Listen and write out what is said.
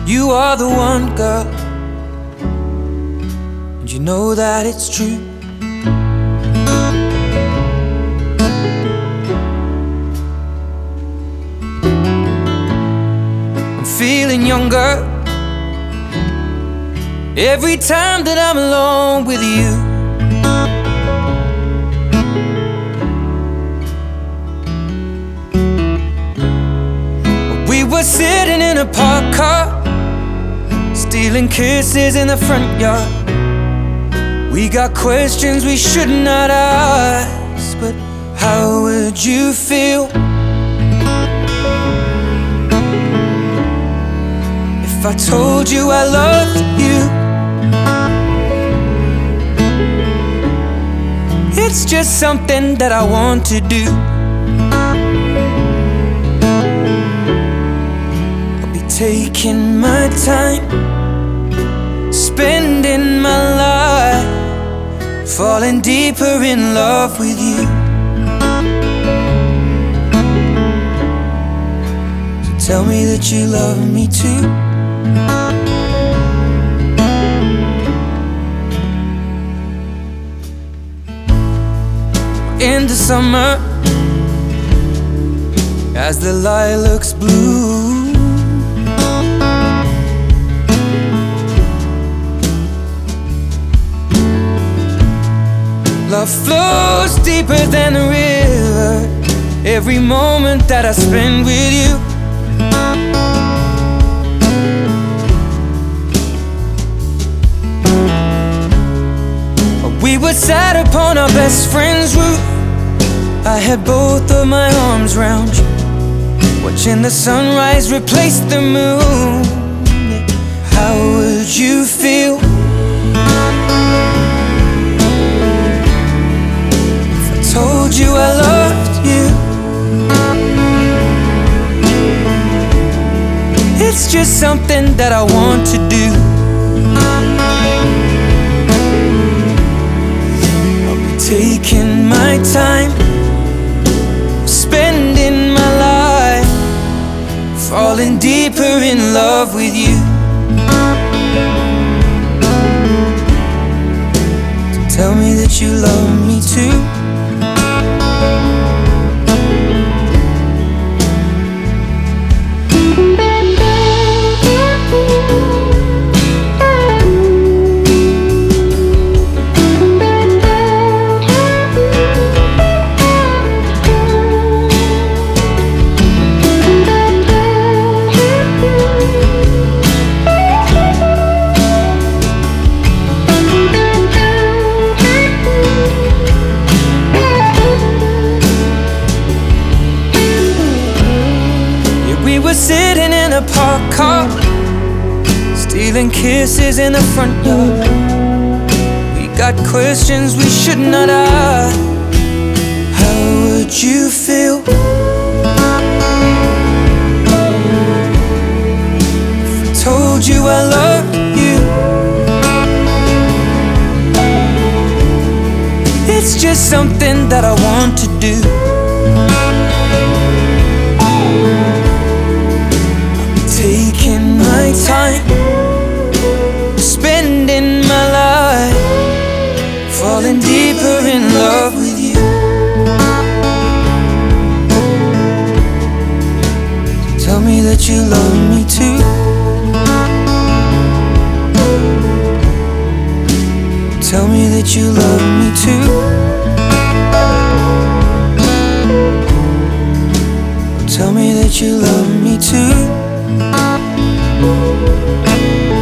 You are the one, girl, and you know that it's true. I'm feeling younger every time that I'm alone with you. We were sitting in a parked car, stealing kisses in the front yard. We got questions we should not ask, but how would you feel if I told you I loved you? It's just something that I want to do. I'll be taking my time, spending my life, falling deeper in love with you. So tell me that you love me too. In the summer, as the lilacs bloom, love flows deeper than a river. Every moment that I spend with you, we were sat upon our best friend's roof. I had both of my arms round you, watching the sunrise replace the moon. How would you feel if I told you I loved you? It's just something that I want to do. I'll be taking my time, spending my life, falling deeper in love with you. So tell me that you love me too. We were sitting in a parked car, stealing kisses in the front yard. We got questions we should not ask. How would you feel if I told you I loved you? It's just something that I want to do. Taking my time, spending my life, falling deeper in love with you. So tell me that you love me too. Tell me that you love me too. Tell me that you love me too.